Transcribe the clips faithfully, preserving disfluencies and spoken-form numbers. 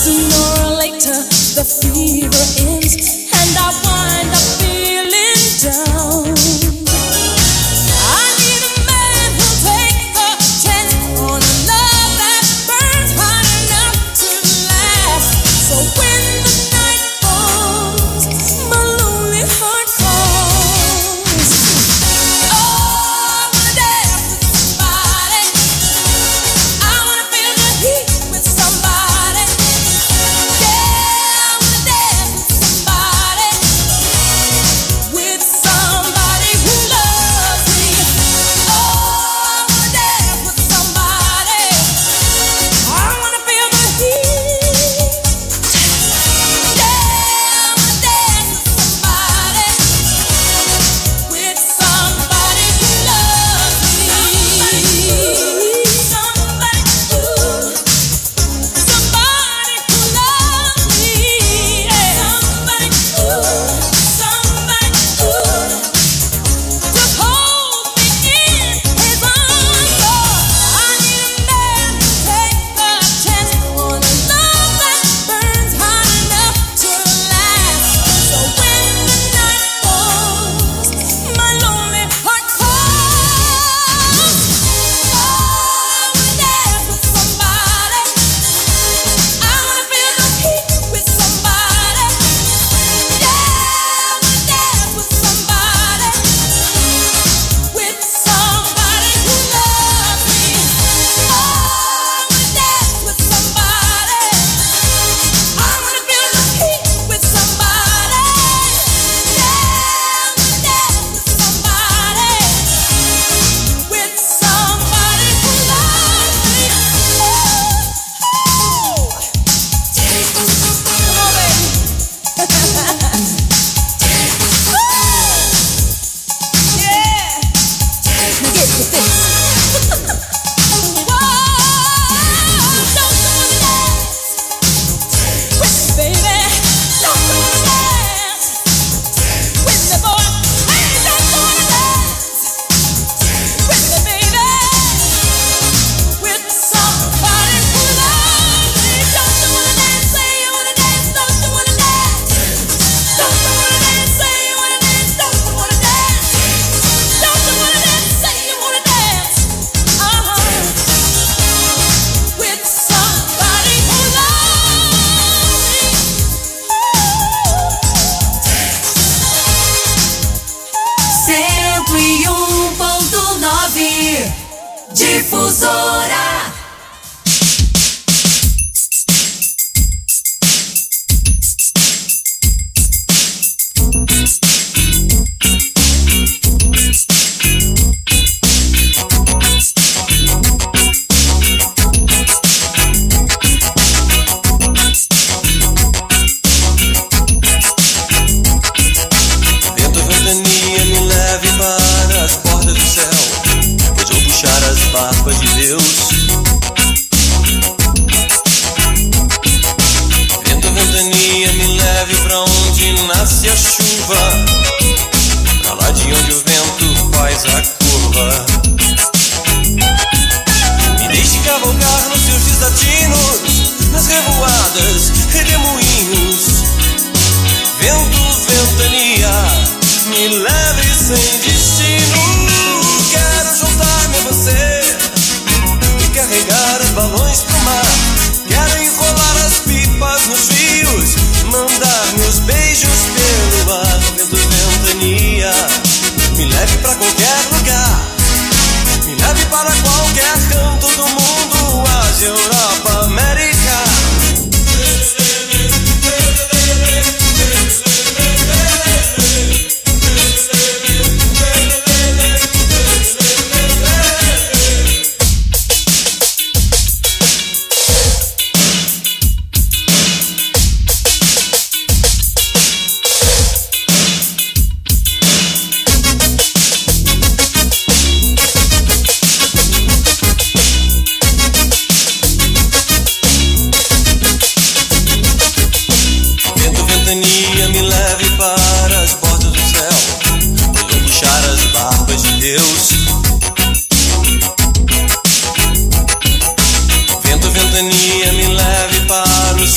Sooner or later, the fever ends, and I wind up feeling down. I need a man who'll take a chance on a love that burns hot enough to last. So when the night falls, my lonely heart calls. Oh, I wanna dance with somebody. I wanna feel the heat with somebody. Yeah, I wanna dance with somebody.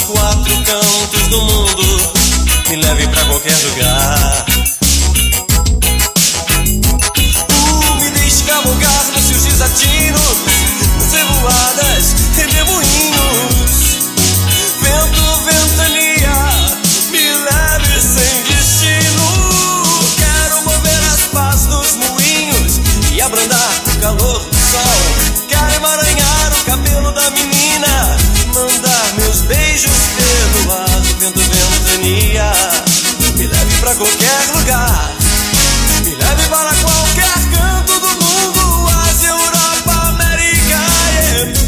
quatro cantos do mundo, me leve pra qualquer lugar. Uh, me deixe cavalgar nos seus desatinos, nas revoadas, redemoinhos. Vento, ventania, me leve sem destino. Quero mover as pás dos moinhos e abrandar o calor do sol. Quero emaranhar o cabelo da menina, mandar meus beijos pelo ar. Vento, ventania, me leve pra qualquer lugar, me leve para qualquer canto do mundo, Ásia, Europa, América, yeah.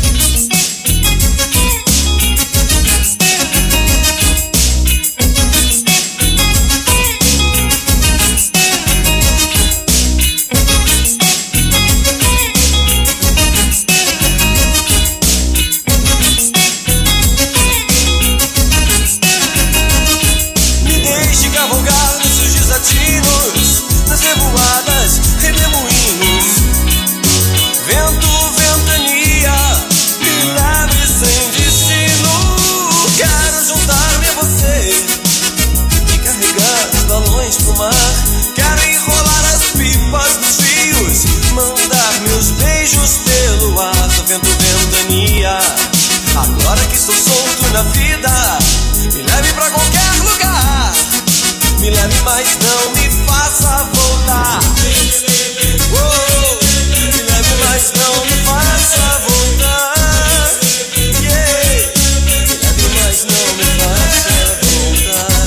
Nas revoadas, redemoinhos. Vento, ventania, me leve sem destino. Quero juntar-me a você e carregar os balões pro mar. Quero enrolar as pipas nos rios, mandar meus beijos pelo ar. Vento, ventania, agora que estou solto na vida, me leve pra qualquer lugar, me leve, mas não me faça voltar. Oh, me leve, mas não me faça voltar. Yeah. Me leve, mas não me faça voltar.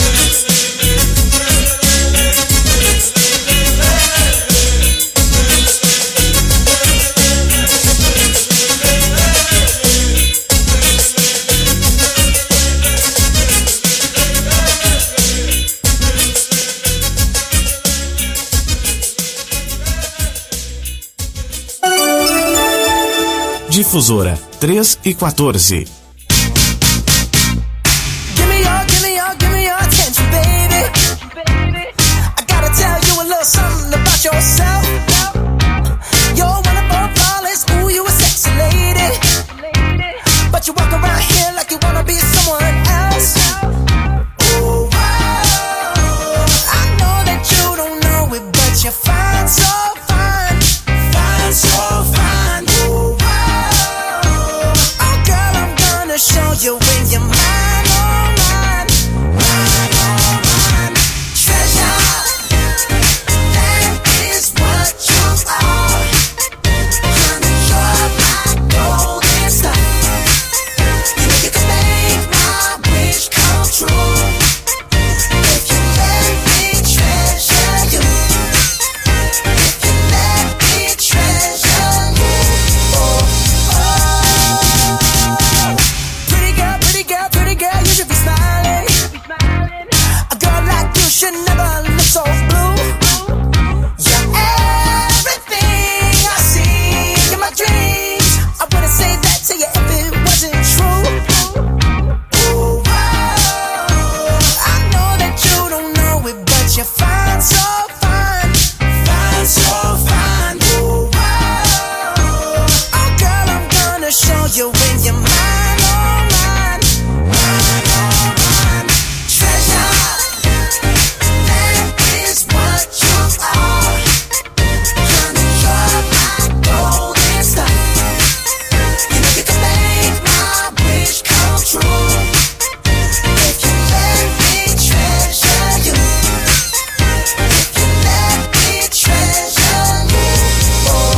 Difusora três e quatorze. Give me your, give me your, give me your attention, baby. I gotta tell you a little something about yourself. You're wonderful, flawless, ooh, you a sexy lady. But you walk around here like you wanna be someone else. Ooh, wow. I know that you don't know it, but you're fine, so fine, fine, so fine. Ooh, show you when you're mine, oh mine, mine, oh mine. Treasure, that is what you are. Honey, you're my golden star. You know you can make my wish come true. If you let me treasure you, if you let me treasure you, oh, oh. Pretty girl, pretty girl, pretty girl, you should be smiling. A girl like you should never look so blue. You're everything I see in my dreams. I wouldn't say that to you if it wasn't true. Ooh, wow. I know that you don't know it, but you're fine, so fine, fine, so fine. Ooh, wow. Oh girl, I'm gonna show you when you're mine, oh mine, mine, oh mine. Treasure, that is what you are. Honey, you're my golden star. You know you can make my wish come true. If you let me treasure you, if you let me treasure you, oh,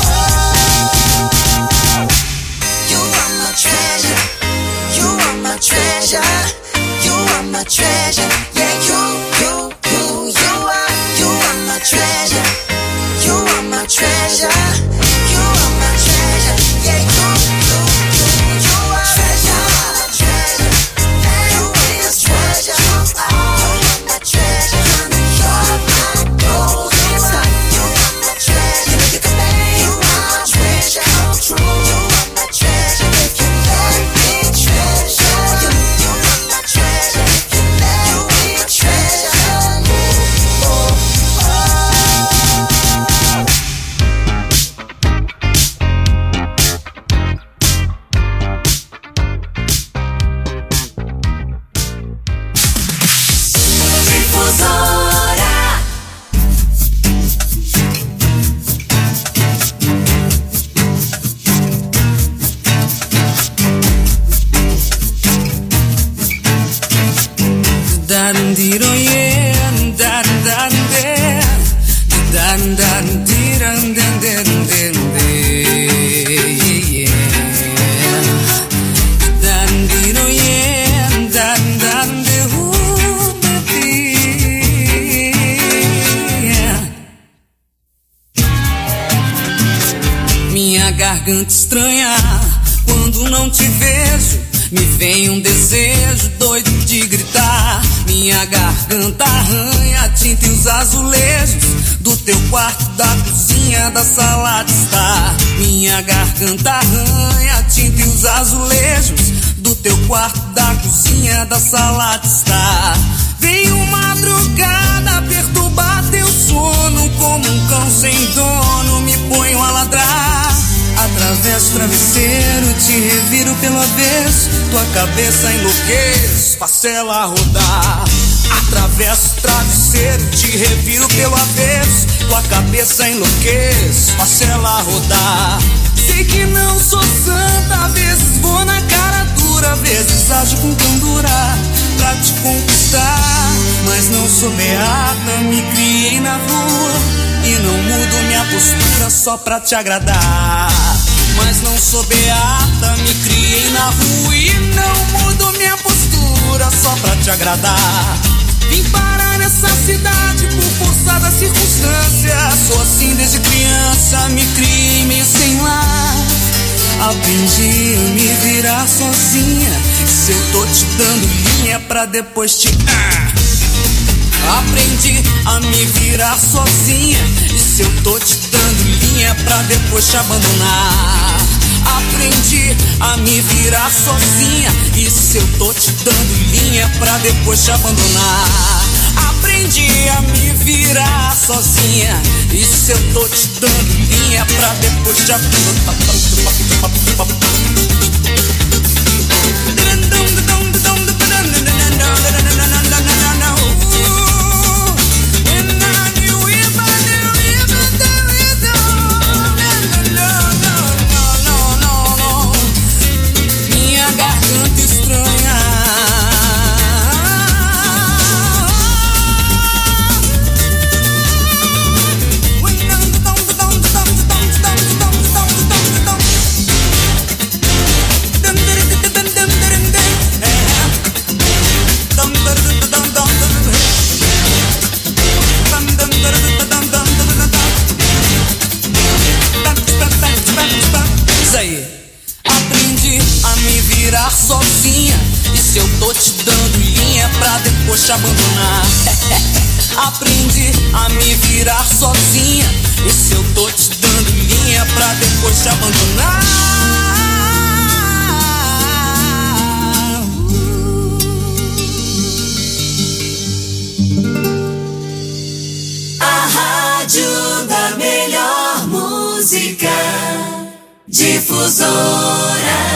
oh. You are my treasure, you are my treasure, you are my treasure. Yeah, you, you, you, you are, you are my treasure, you are my treasure, you are my treasure. Yeah, you, you, you, you are treasure, treasure. You is treasure, you are my treasure. Honey, you're my golden star. You are my treasure. You know you can make my treasure come true. You are my treasure. If you let me treasure you, you are my Minha garganta estranha, quando não te vejo, me vem um desejo doido de gritar. Minha garganta arranha a tinta e os azulejos do teu quarto, da cozinha, da sala de estar. Minha garganta arranha a tinta e os azulejos do teu quarto, da cozinha, da sala de estar. Veio madrugada perturbar teu sono, como um cão sem dono me ponho a ladrar. Atravesso o travesseiro, te reviro pelo avesso, tua cabeça enlouqueço, faço ela rodar. Atravesso o travesseiro, te reviro pelo avesso, tua cabeça enlouqueço, faço ela rodar. Sei que não sou santa, às vezes vou na cara dura, às vezes ajo com candura pra te conquistar. Mas não sou beata, me criei na rua e não mudo minha postura só pra te agradar. Mas não sou beata, me criei na rua e não mudo minha postura só pra te agradar. Vim parar nessa cidade por força da circunstância. Sou assim desde criança, me criei meio sem lar. Aprendi a me virar sozinha, se eu tô te dando linha pra depois te... Ah! Aprendi a me virar sozinha, e se eu tô te dando linha pra depois te abandonar. Aprendi a me virar sozinha, e se eu tô te dando linha pra depois te abandonar. Aprendi a me virar sozinha, e se eu tô te dando linha pra depois te abandonar. Sozinha, e se eu tô te dando linha pra depois te abandonar. Aprendi a me virar sozinha, e se eu tô te dando linha pra depois te abandonar. A rádio da melhor música, Difusora.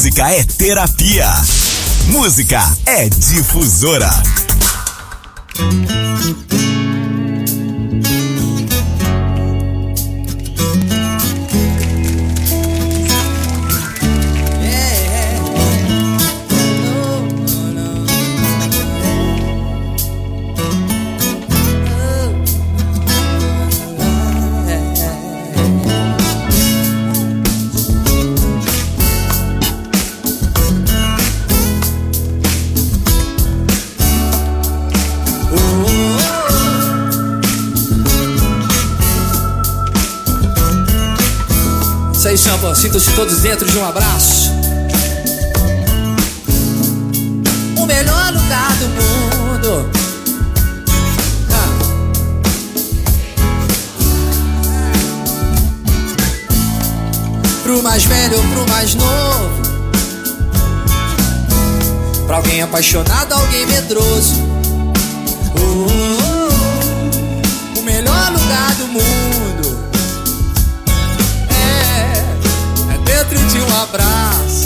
Música é terapia. Música é difusora. Chama, sintam-se todos dentro de um abraço. O melhor lugar do mundo. Ah. Pro mais velho ou pro mais novo, pra alguém apaixonado, alguém medroso. Oh, oh, oh. O melhor lugar do mundo dentro de um abraço.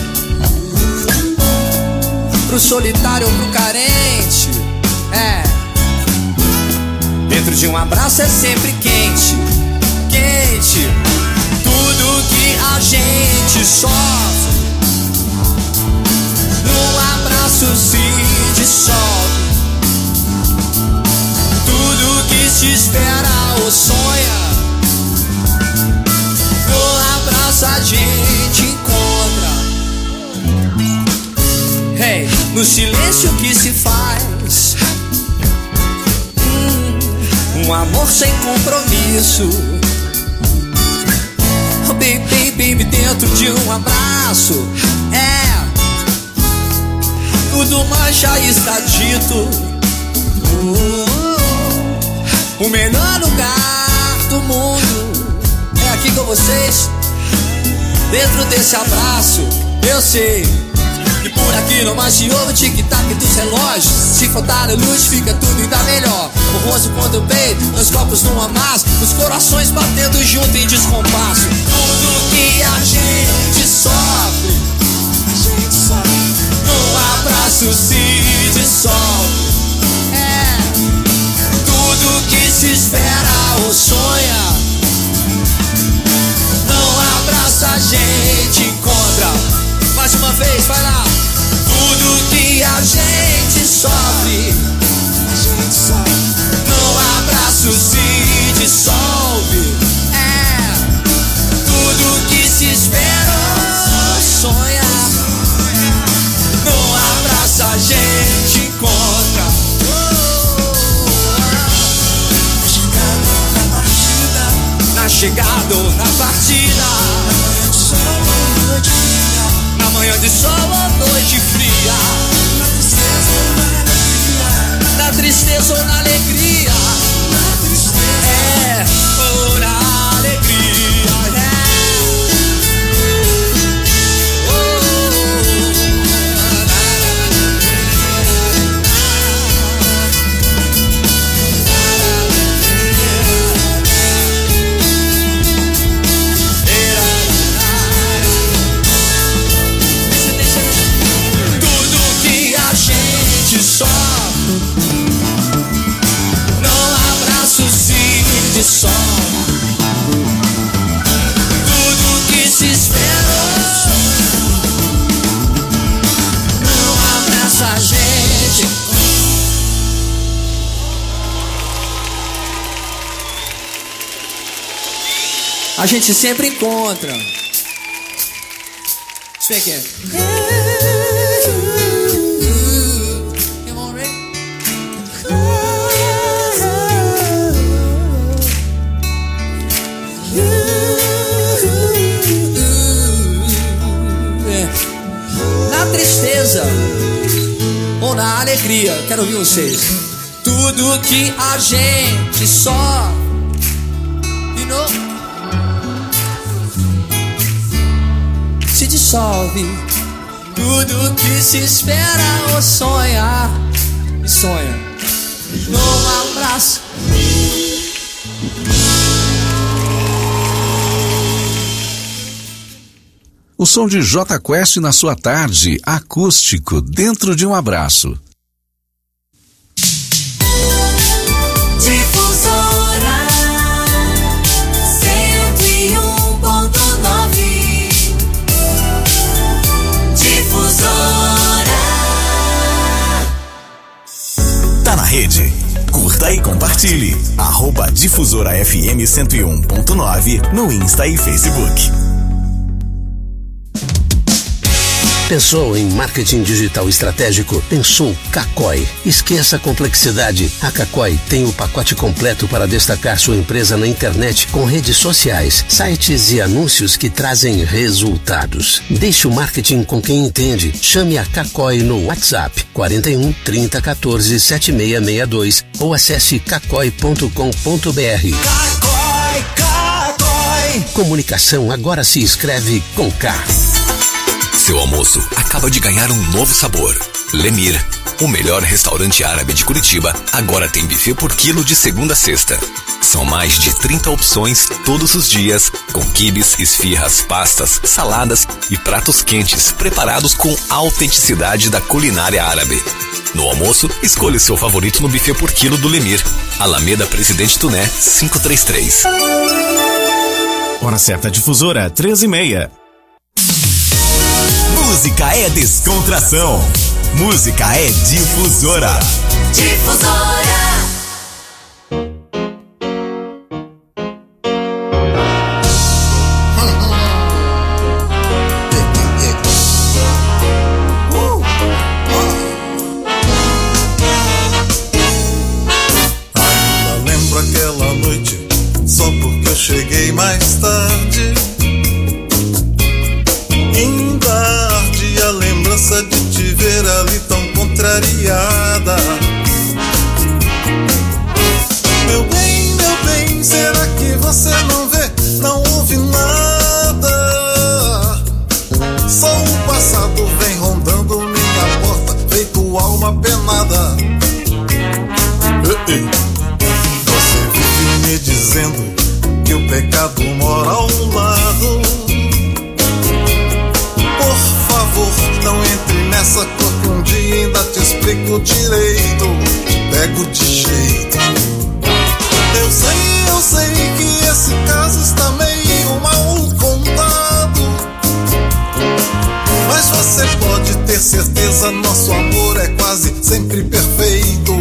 Pro solitário ou pro carente, é, dentro de um abraço é sempre quente, quente. Tudo que a gente sofre num abraço se dissolve. Tudo que se espera ou sonha, no abraço a gente encontra. Hey, no silêncio que se faz, hum, um amor sem compromisso. Oh, baby, baby, dentro de um abraço, é, tudo mais já está dito. Oh, o melhor lugar do mundo é aqui com vocês, dentro desse abraço. Eu sei que por aqui não mais se ouve o tic-tac dos relógios. Se faltar a luz fica tudo ainda melhor. O rosto quando eu beijo, dois copos num amasso, os corações batendo junto em descompasso. Tudo que a gente sofre, a gente sofre, num abraço se dissolve. É, tudo que se espera ou sonha, abraço a gente encontra. Mais uma vez, vai lá. Tudo que a gente sofre, a gente sofre, no abraço se dissolve. É, tudo que se espera ou sonha, no abraço a gente encontra. Na chegada ou na partida, na manhã de sol ou noite fria, na tristeza ou na alegria, é, ou na alegria, é. Tudo que se espera não abraça a gente. A gente sempre encontra. Isso aqui é. Ou na alegria, quero ouvir vocês. Tudo que a gente só e não se dissolve. Tudo que se espera ou sonha e sonha num abraço. O som de J Quest na sua tarde, acústico, dentro de um abraço. Difusora cento e um ponto nove. Difusora. Tá na rede? Curta e compartilhe. Arroba Difusora F M cento e um ponto nove no Insta e Facebook. Pensou em marketing digital estratégico? Pensou Cacói. Esqueça a complexidade. A Cacói tem o pacote completo para destacar sua empresa na internet com redes sociais, sites e anúncios que trazem resultados. Deixe o marketing com quem entende. Chame a Cacói no WhatsApp quarenta e um, trinta, quatorze, setenta e seis sessenta e dois ou acesse cacói ponto com ponto br. Cacói, Cacói. Comunicação agora se escreve com K. Seu almoço acaba de ganhar um novo sabor. Lemir, o melhor restaurante árabe de Curitiba, agora tem buffet por quilo de segunda a sexta. São mais de trinta opções todos os dias, com quibes, esfirras, pastas, saladas e pratos quentes preparados com a autenticidade da culinária árabe. No almoço, escolha o seu favorito no buffet por quilo do Lemir. Alameda Presidente Tuné, quinhentos e trinta e três. Hora certa, Difusora, treze e meia. Música é descontração. Música é Difusora. Difusora. Ainda lembro aquela noite, só porque eu cheguei mais tarde. Ainda arde a lembrança de te ver ali tão contrariada. Meu bem, meu bem, será que você não vê? Não ouve nada. Só o passado vem rondando minha porta, feito alma penada. Você vive me dizendo que o pecado mora ao lado. Por favor, não entre nessa cor que um dia ainda te explico direito. Te pego de jeito. Eu sei, eu sei que esse caso está meio mal contado, mas você pode ter certeza, nosso amor é quase sempre perfeito.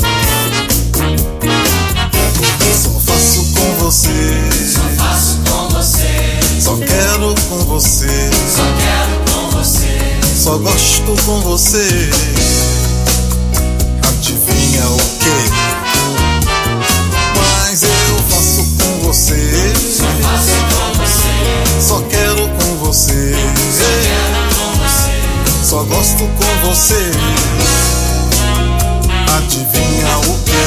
Só faço com você, só faço com você, só quero com você, só quero com você, só gosto com você. Adivinha o quê? Mas eu faço com você, só faço com você, só quero com você, só quero com você, só gosto com você. Adivinha o quê?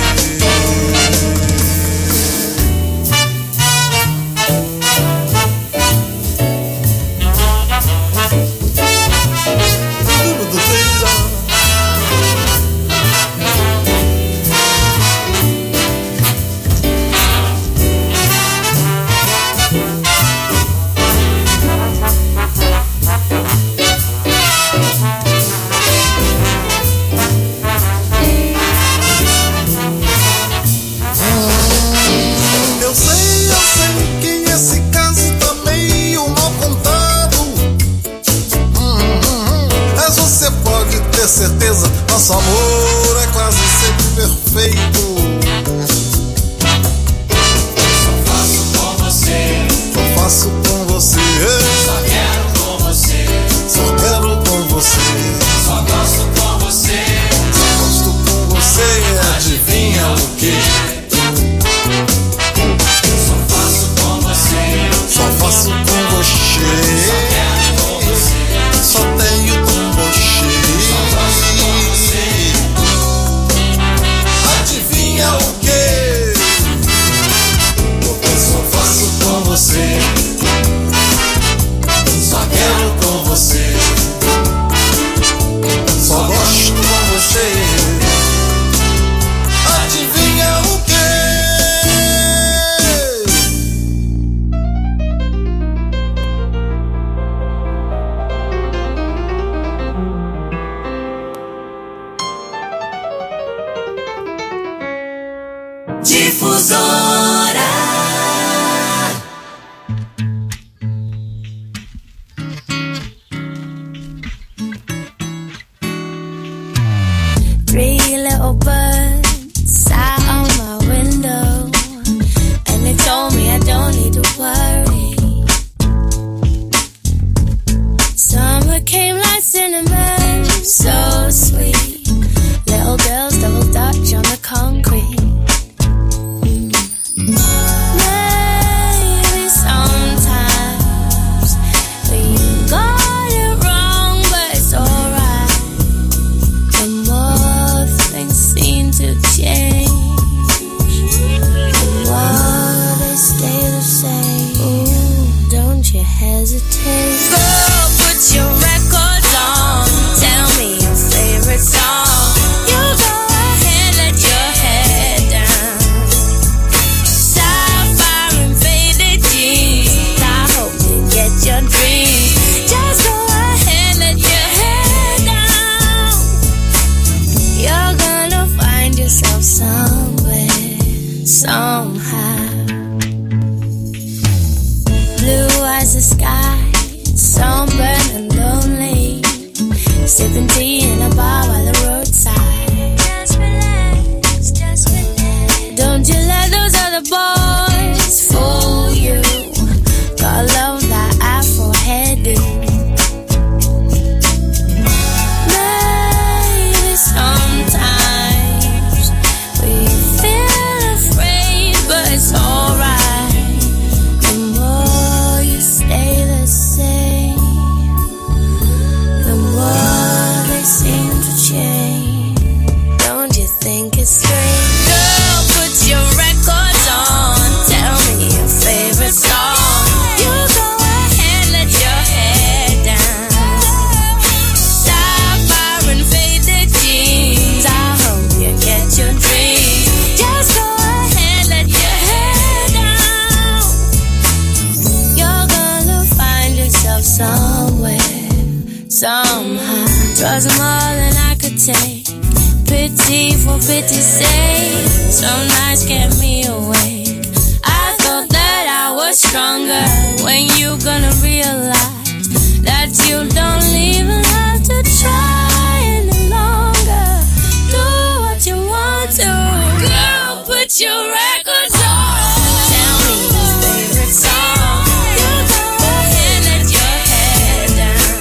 Certeza, nosso amor é quase sempre perfeito. só faço com você, Só faço com você, só quero com você, só quero com você, só gosto com você, só gosto com você. Adivinha o quê? só faço com você, Só faço com você, só quero com você, só tenho com você, só gosto com você, little bird sat on my window, and it told me I don't need to worry. Summer came like cinnamon, so sweet. Little girls double dutch on the concrete. Maybe sometimes we got it wrong, but it's alright. The more things seem to change, the more they stay the same. Ooh, don't you hesitate. Girl, put your records on. Tell me your favorite song. You go ahead, let your head down. Sapphire and faded jeans. I hope you get your dreams. Just go ahead, let your head down. You're gonna find yourself somewhere, somehow. Blue as the sky, sunburned and lonely, sipping tea in a bar by the roadside. Just relax, just relax. Don't you let those other boys fool you. Gotta love that afro hairdo. Maybe sometimes we feel afraid, but it's alright. The more you stay the same, the more they seem to change. Don't you think it's strange? Girl, put your records on. Tell me your favorite song. You go ahead, let your head down. Sapphire and faded jeans. I hope you get your dreams. Just go ahead, let your head down. You're gonna find yourself somewhere, somehow. Twas more than I could take. Pity for pity's sake. Some nights kept me awake. I thought that I was stronger. When you gonna realize that you don't even have to try any longer? Do what you want to. Girl, put your records on. Tell me your favorite song. You go ahead, let your head down.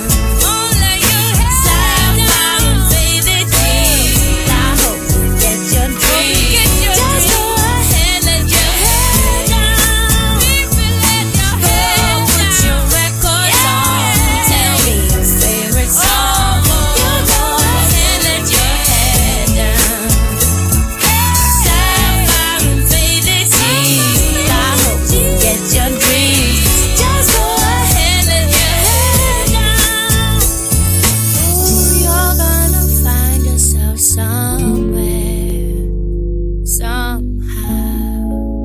Sapphire and faded jeans. I hope you get your dreams. Just go ahead, let your head down. Girl, put your records on. Tell me your favorite song. You go ahead, let your head down. Sapphire and faded jeans. I hope you get your dreams. Just go ahead, let your head down. Ooh, you're gonna find yourself somewhere, somehow.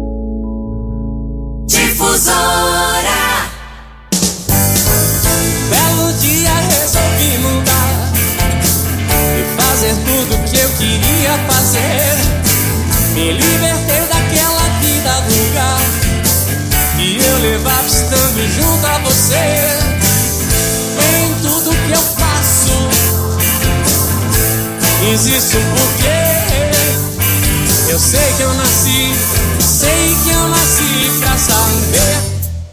Difusora. Belo dia resolvi mudar e fazer tudo que eu queria fazer. Me libertei daquela vida vulgar que eu levava estando junto a você. Em tudo que eu faço existe um porquê. Eu sei que eu nasci, sei que eu nasci pra saber.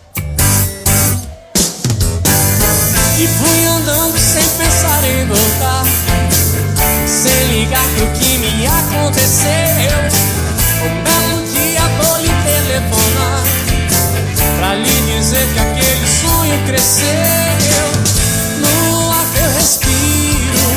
E fui andando sem pensar em voltar, sem ligar pro que me aconteceu. Um belo dia vou lhe telefonar pra lhe dizer que aquele sonho cresceu. No ar que eu respiro,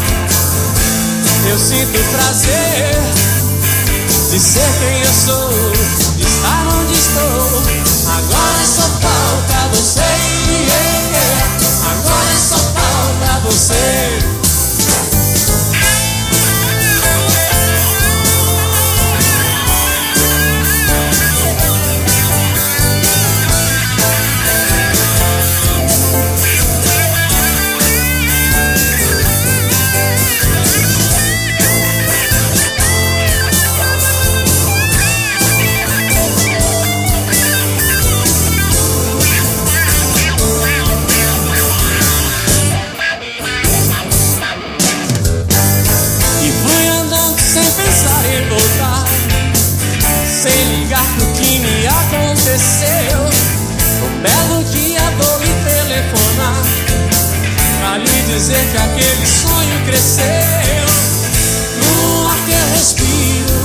eu sinto prazer de ser quem eu sou, de estar onde estou. Agora só falta você, yeah. Agora só falta você. cresceu no ar que eu respiro.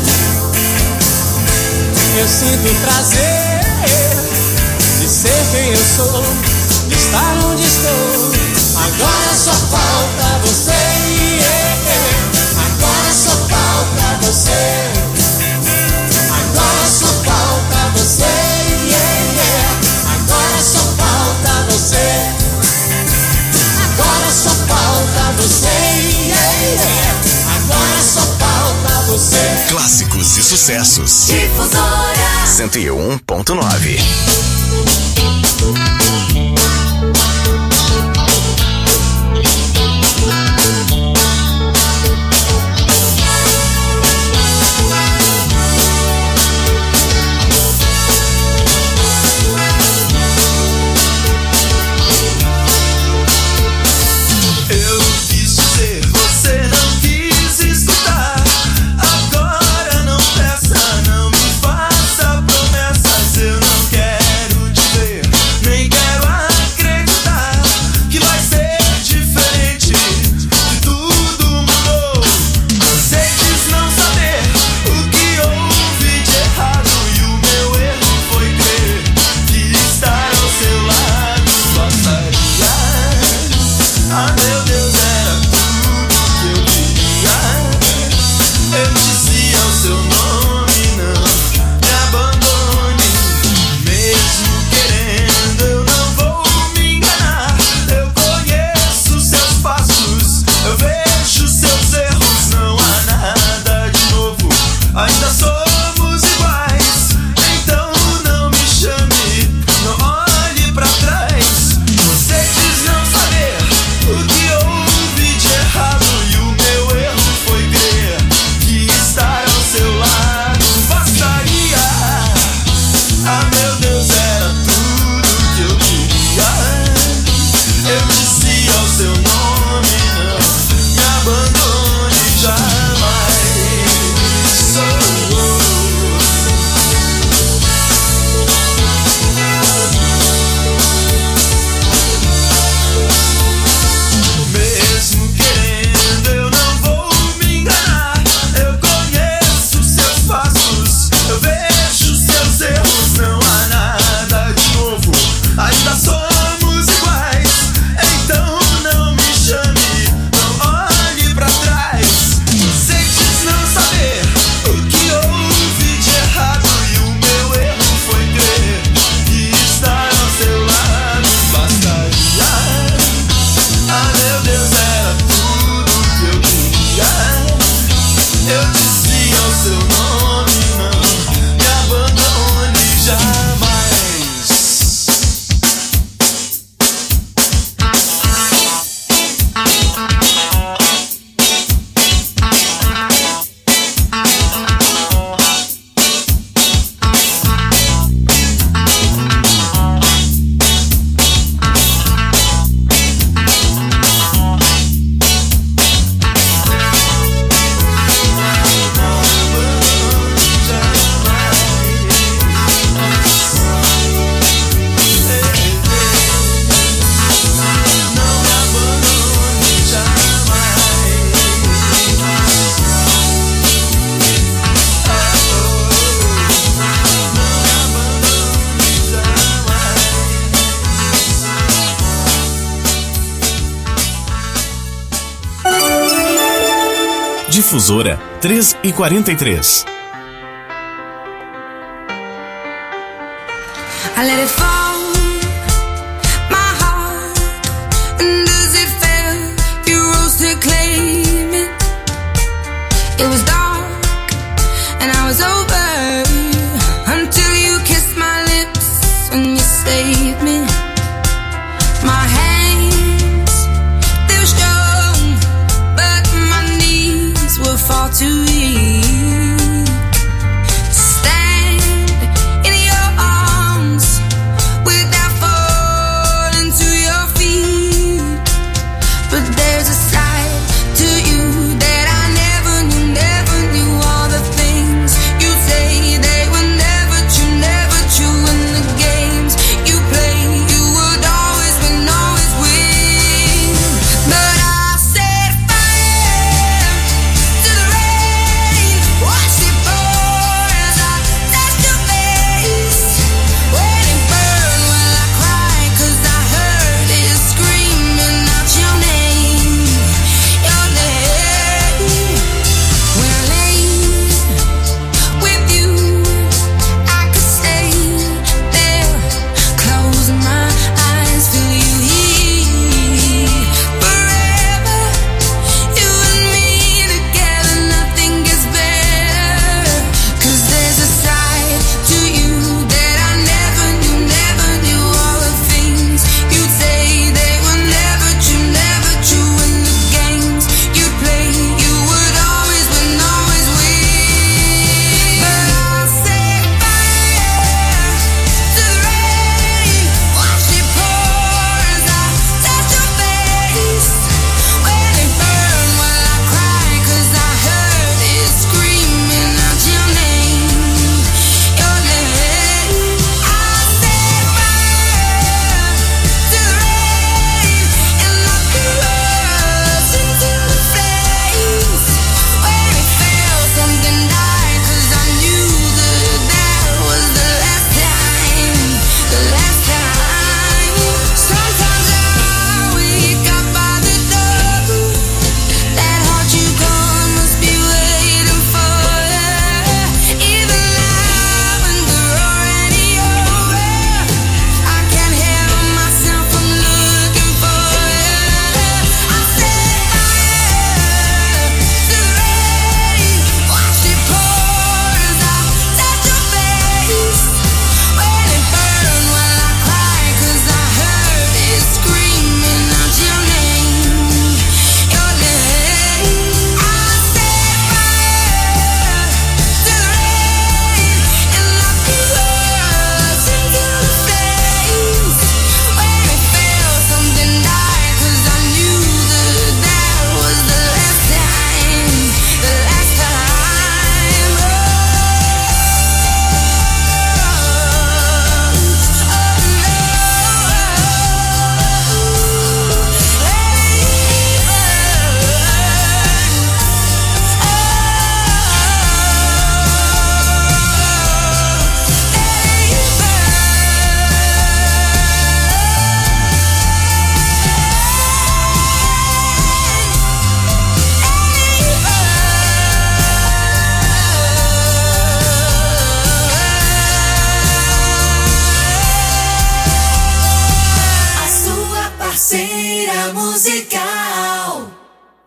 Eu sinto prazer de ser quem eu sou, de estar onde estou. Agora só falta você, yeah. Agora só falta você. Agora só falta você, yeah. Agora só falta você. Agora só falta você, yeah. Agora só falta você. Clássicos e sucessos. Difusora cento e um ponto nove. Difusora três e quarenta e três. I let it fall, my heart, and as it fell, you rose to claim it. It was dark, and I was over, until you kissed my lips, and you saved me. My hands, they were strong, but my knees were far too weak.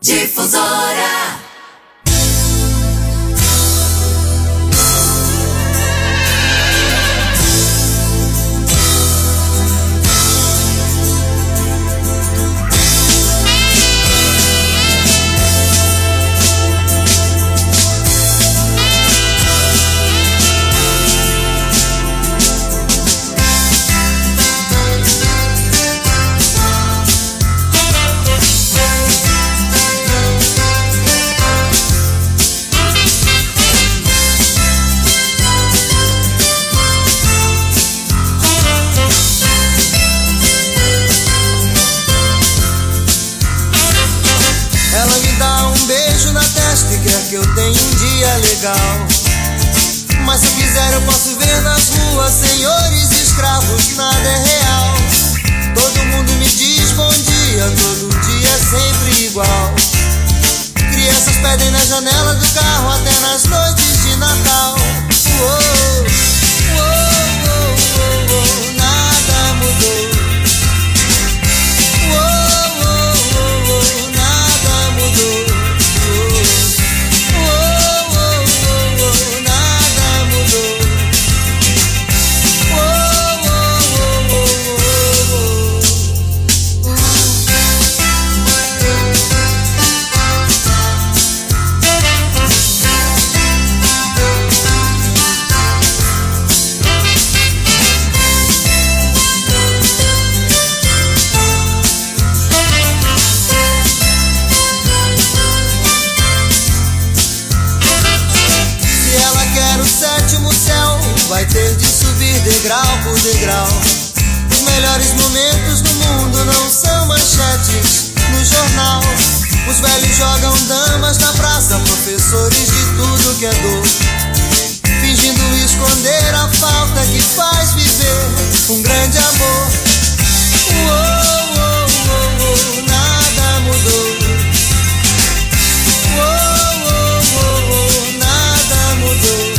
Difusora. Que eu tenha um dia legal. Mas se quiser eu posso ver nas ruas senhores e escravos, nada é real. Todo mundo me diz bom dia, todo dia é sempre igual. Crianças pedem na janela do carro até nas noites de Natal. Uou, uou, uou, uou, uou, nada mudou. Uou, uou, uou, uou, nada mudou. Vai ter de subir degrau por degrau. Os melhores momentos do mundo não são manchetes no jornal. Os velhos jogam damas na praça, professores de tudo que é dor, fingindo esconder a falta que faz viver um grande amor. Uou, uou, uou, uou, nada mudou. Uou, uou, uou, uou, nada mudou.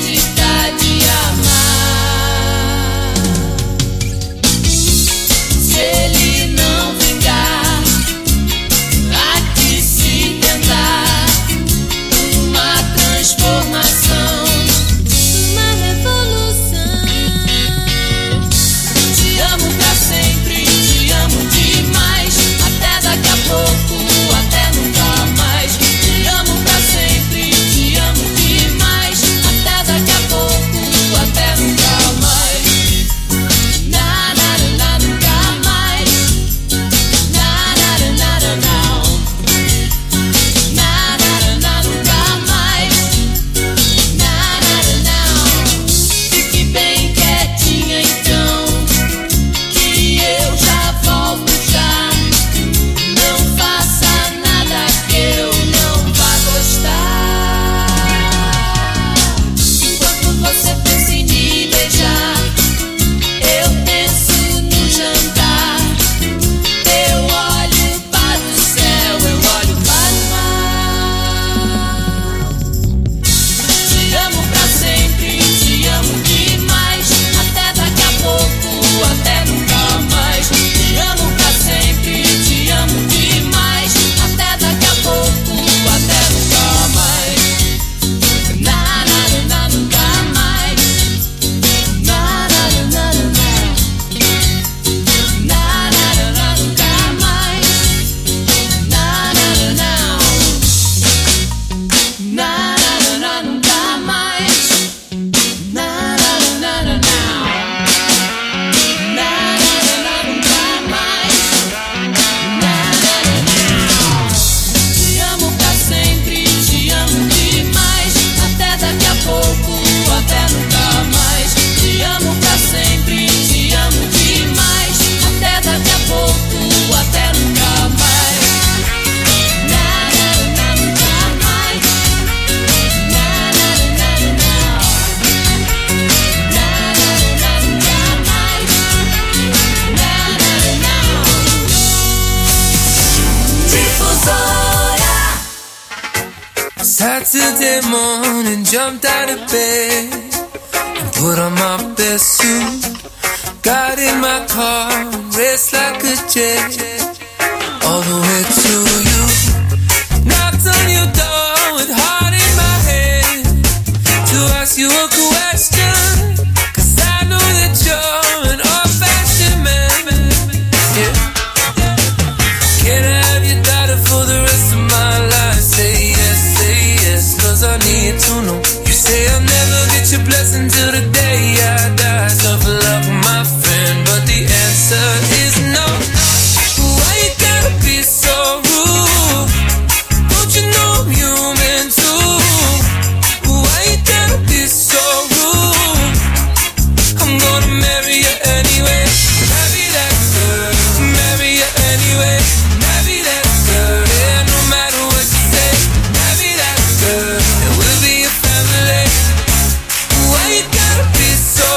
Se Saturday morning, jumped out of bed and put on my best suit. Got in my car, raced like a jet all the way to you. Knocked on your door with heart in my head to ask you a question, 'cause I know that you're an old-fashioned man. Yeah. Can I have your daughter for the rest of my life? Say yes, say yes, 'cause I need to know. You say I'll never get your blessing till the day I die. Tough luck, my friend, but the answer is no. Why you gotta be so rude? Don't you know I'm human too? Why you gotta be so rude? I'm gonna marry you anyway. Marry that girl, marry you anyway. Marry that girl, yeah, no matter what you say. Marry that girl, and we'll be a family. Why you gotta be so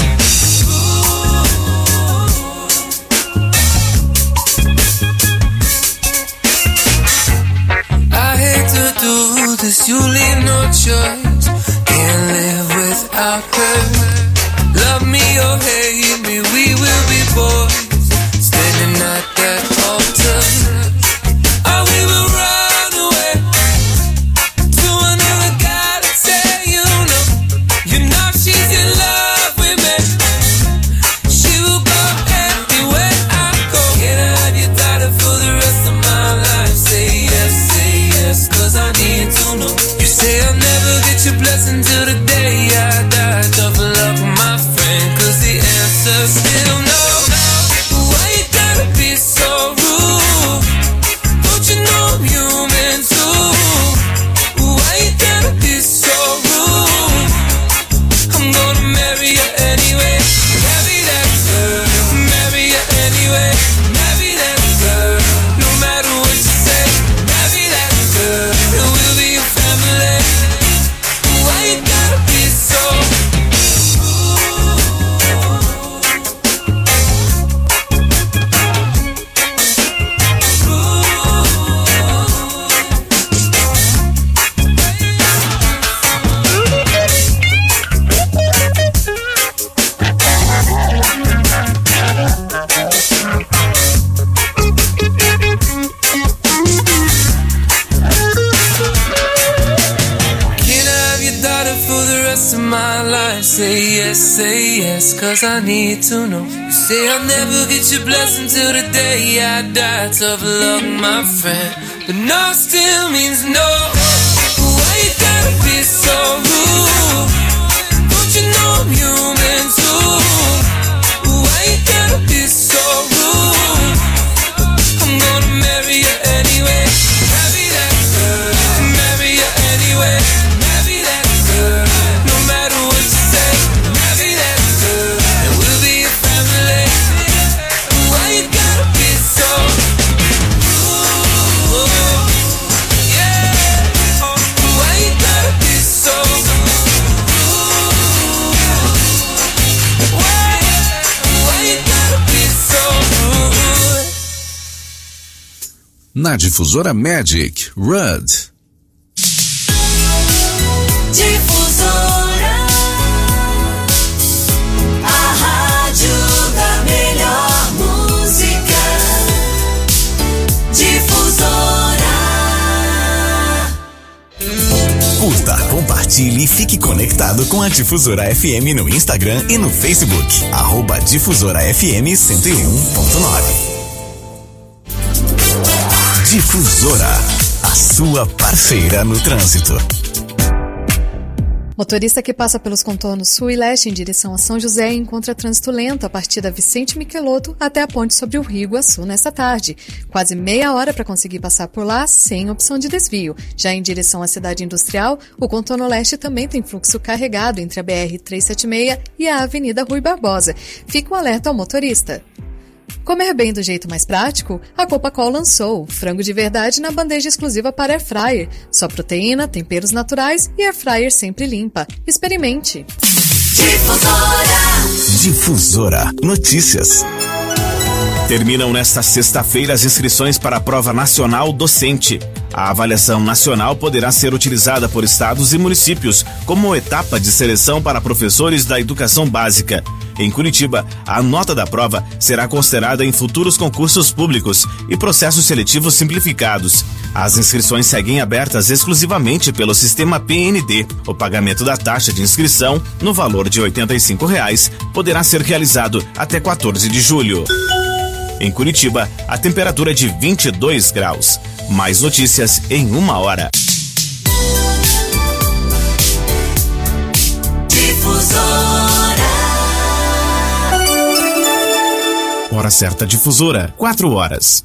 do this, you leave no choice. Can't live without her. Love me or hate me, we will be boys, standing at that altar. Or we will run away to another guy to say you know. You know she's in love with me. She will go everywhere I go. Can I have your daughter for the rest of my life? Say yes, say yes, 'cause I need to know. You say I'll never get your blessing till the day I die. Tough luck, my friend, 'cause the answer's still no. Why you gotta be so rude? Don't you know I'm human too? Why you gotta be so rude? I'm gonna marry you anyway. Marry that girl, marry you anyway. Marry that girl, no matter what you say. Marry that girl, and we'll be a family. Why you gotta be so say yes, say yes, 'cause I need to know. You say I'll never get your blessing till the day I die. Tough luck, my friend, but no still means no. Why you gotta be so rude? Don't you know I'm human too? Why you gotta be so rude? I'm gonna marry you anyway. Marry that girl, marry you anyway. Marry that girl, no matter what you say. Marry that girl, and we'll be a family. Why you gotta be so rude? Yeah. Why you gotta be so rude? Why? Why you gotta be so rude? Na Difusora Magic, Rudd. Difusora, a rádio da melhor música. Difusora. Curta, compartilhe e fique conectado com a Difusora F M no Instagram e no Facebook. Arroba Difusora F M cento e um ponto nove. Difusora, a sua parceira no trânsito. Motorista que passa pelos contornos sul e leste em direção a São José encontra trânsito lento a partir da Vicente Michelotto até a ponte sobre o Rio Iguaçu nesta tarde. Quase meia hora para conseguir passar por lá sem opção de desvio. Já em direção à cidade industrial, o contorno leste também tem fluxo carregado entre a B R trezentos e setenta e seis e a Avenida Rui Barbosa. Fica um alerta ao motorista. Comer bem do jeito mais prático? A Copacol lançou frango de verdade na bandeja exclusiva para air fryer. Só proteína, temperos naturais e air fryer sempre limpa. Experimente! Difusora. Difusora Notícias. Terminam nesta sexta-feira as inscrições para a Prova Nacional Docente. A avaliação nacional poderá ser utilizada por estados e municípios como etapa de seleção para professores da educação básica. Em Curitiba, a nota da prova será considerada em futuros concursos públicos e processos seletivos simplificados. As inscrições seguem abertas exclusivamente pelo sistema P N D. O pagamento da taxa de inscrição, no valor de oitenta e cinco reais, poderá ser realizado até quatorze de julho. Em Curitiba, a temperatura é de vinte e dois graus. Mais notícias em uma hora. Difusora. Hora certa difusora, quatro horas.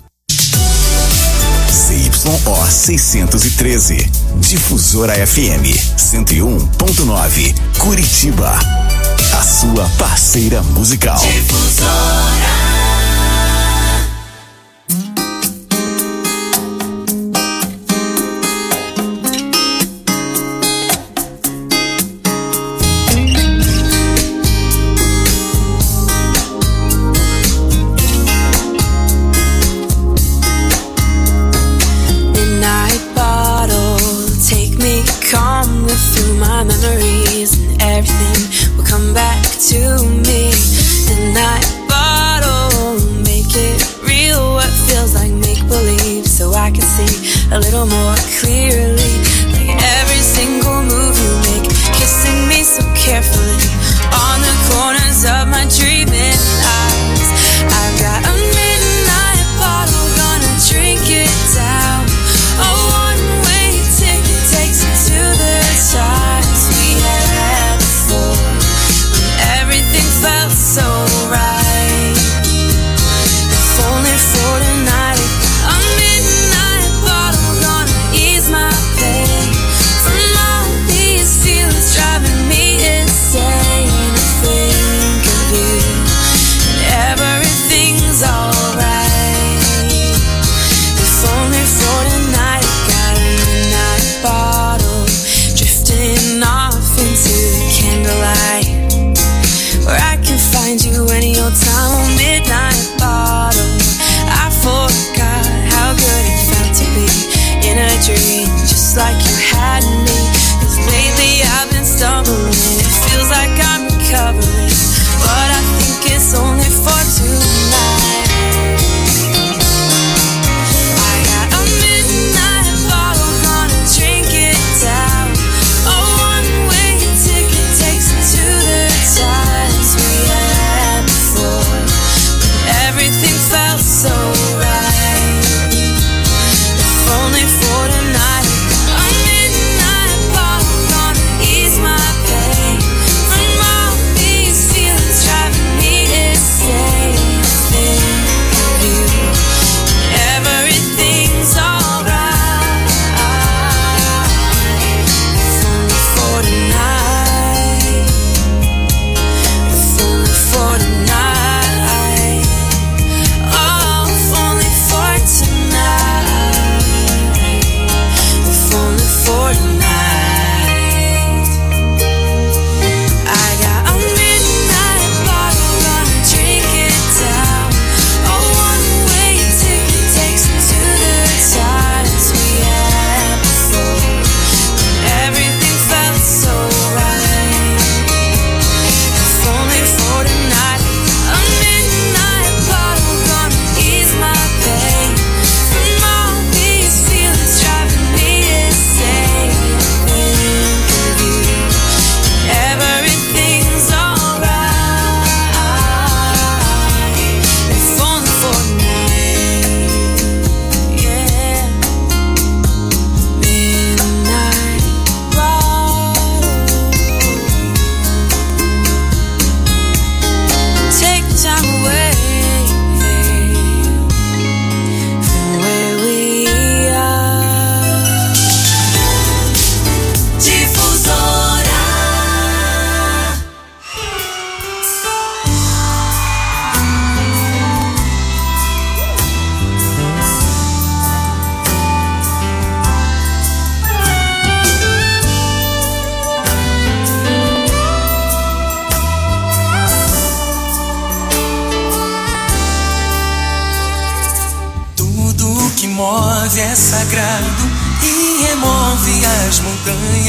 C Y O seiscentos e treze, Difusora F M cento e um ponto nove, Curitiba, a sua parceira musical. Difusora. Memories and everything will come back to me. And that bottle, make it real, what feels like make-believe, so I can see a little more clearly. Like every single move you make, kissing me so carefully on the corners of my dreaming eyes. I've got a midnight bottle, gonna drink it down. A one-way ticket takes me to the top. Felt so right. If only for tonight, a midnight bottle gonna ease my pain from all these feelings driving me insane. I think of you and everything's alright. If only for tonight, got a midnight bottle drifting off into the candlelight. Where I can find you any old time on midnight bottle. I forgot how good it felt to be in a dream, just like you had me. 'Cause lately I've been stumbling, it feels like I'm recovering, but I think it's only for tonight. I got a midnight bottle, gonna drink it down. A one-way ticket takes me to the top. Everything felt so right. If only for tonight, a midnight bottle gonna ease my pain from all these feelings driving me insane.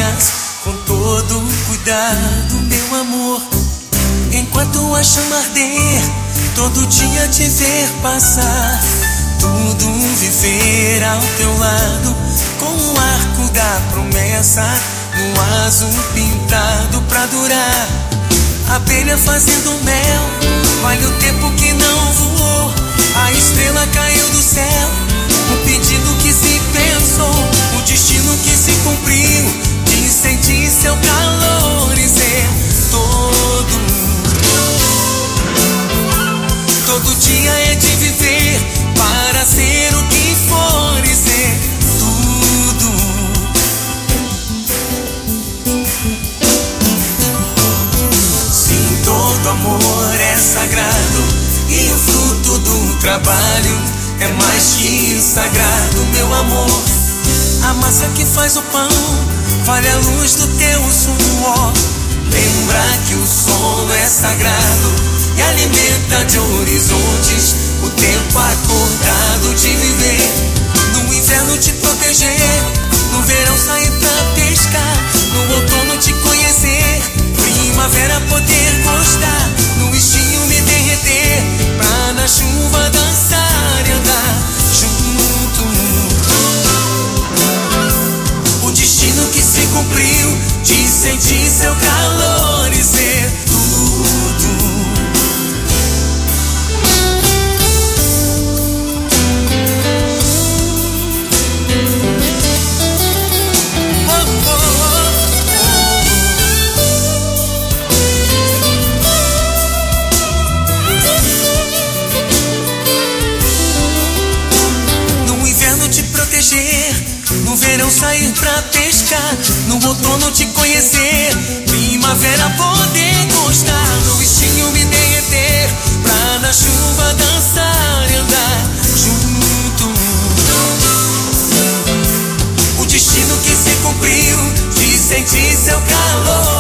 manhãs com todo cuidado, meu amor. Enquanto a chama arder, todo dia te ver passar, tudo viver ao teu lado, com o arco da promessa no azul pintado pra durar. Abelha fazendo mel, vale o tempo que não voou. A estrela caiu do céu, o pedido que se pensou, o destino que se cumpriu, de sentir seu calor e ser todo. Todo dia é de viver para ser o que for e ser tudo. Sim, todo amor é sagrado e o fruto do trabalho é mais que sagrado, meu amor. A massa que faz o pão vale a luz do teu suor. Lembra que o sono é sagrado e alimenta de horizontes o tempo acordado de viver. No inverno te proteger, no verão sair pra pescar, no outono te conhecer, primavera poder gostar, no estinho me derreter, pra na chuva dançar e andar junto. O destino que se cumpriu, de sentir seu calor e ser tudo. No verão sair pra pescar, no outono te conhecer, primavera poder gostar, no estinho me derreter, pra na chuva dançar e andar junto. O destino que se cumpriu, de sentir seu calor